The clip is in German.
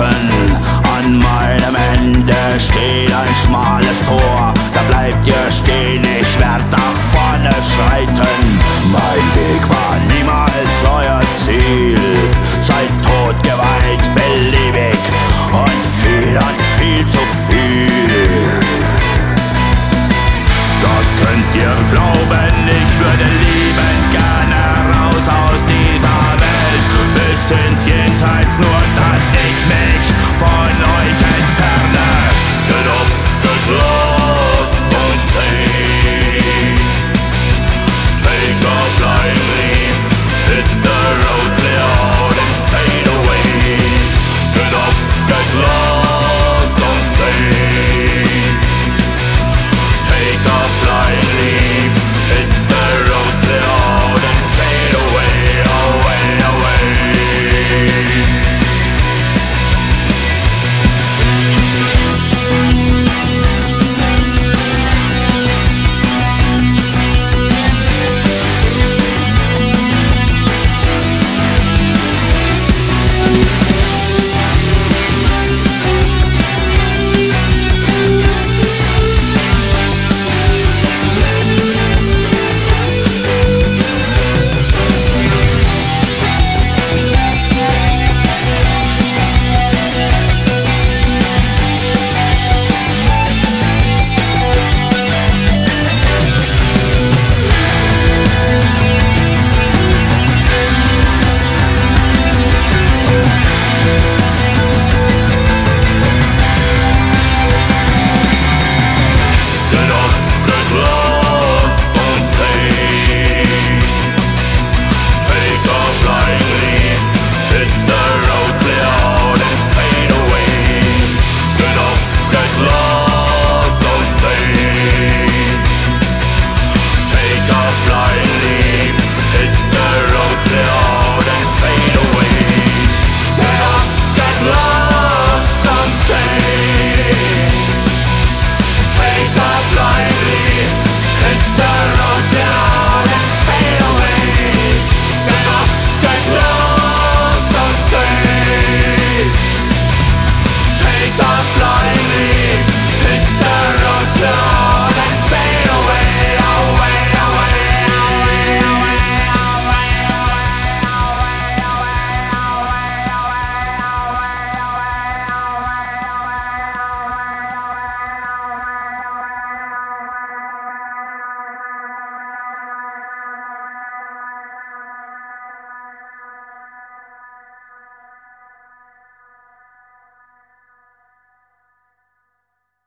schreiten. An meinem Ende steht ein schmales Tor, da bleibt ihr stehen, ich werd nach vorne schreiten. Mein Weg war niemals euer Ziel, seid totgeweiht, beliebig und viel zu viel. Das könnt ihr glauben, ich würde liebend gerne raus aus dieser Welt, bis ins Jenseits, nur dass ich mich von euch entferne. Get off, get lost, don't stay. Take off lightly, hit the road clear out and fade away. Get off, get lost.